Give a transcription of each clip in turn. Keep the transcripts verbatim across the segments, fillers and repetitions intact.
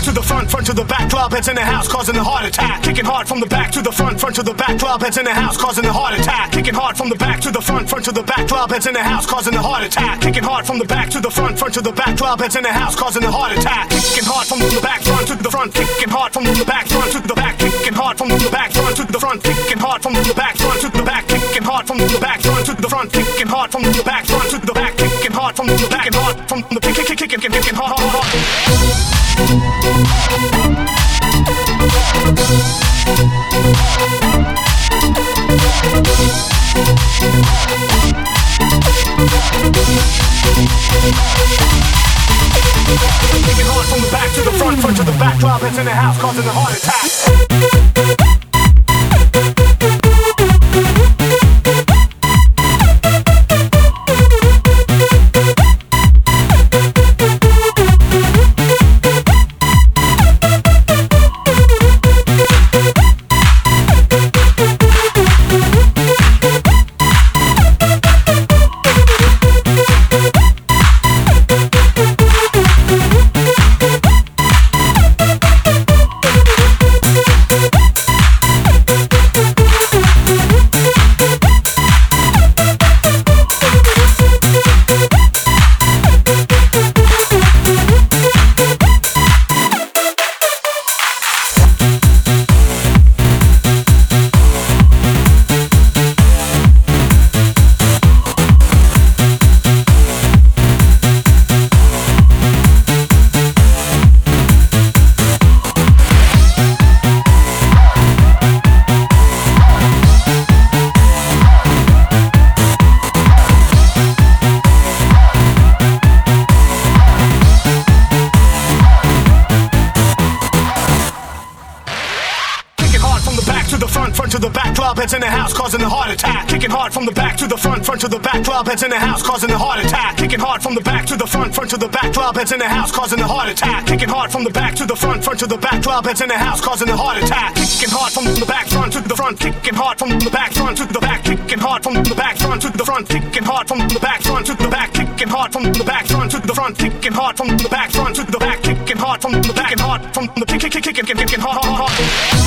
to the front, front to the back, club heads in the house, causing a heart attack. Kicking hard from the back to the front, front to the back, club heads in the house, causing a heart attack. Kicking hard from the back to the front, front to the back, club heads in the house, causing a heart attack. Kicking hard from the back to the front, front to the back, club heads in the house, causing a heart attack. Kicking hard from the back, front to the front, kicking hard from the back, front to the back, kicking hard from the back, front to the front, kicking hard from the back, front to the back, kicking hard from the back, front to the front, kicking hard from the back, front to the back, kicking hard from the back, and hard from the kick, kick, kick, kicking, kicking hard, hard, hard. Kicking hard from the back to the front, front to the back, club heads in the house, causing a heart attack. Front to the back, club heads in the house, causing a heart attack. Kicking hard from the back to the front, front to the back, club heads in the house, causing a heart attack. Kicking hard from the back to the front, front to the back, club heads in the house, causing a heart attack. Kicking hard from the back to the front, front to the back, club heads in the house, causing a heart attack. Kicking hard from the back, front to the front, kicking hard from the back, front to the back, kicking hard from the back, front to the front, kicking hard from the back, front to the back, kicking hard from the back, front to the front, kicking hard from the back, front to the back, kicking hard from the back, and hard from the kick, kick, kick, kicking, kicking hard, hard, hard.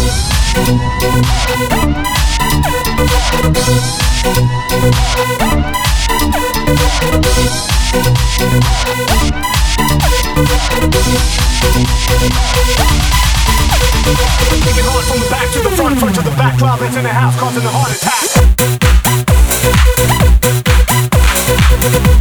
Kicking hard from the back to the front, front to the back, club heads in the house, causing a heart attack.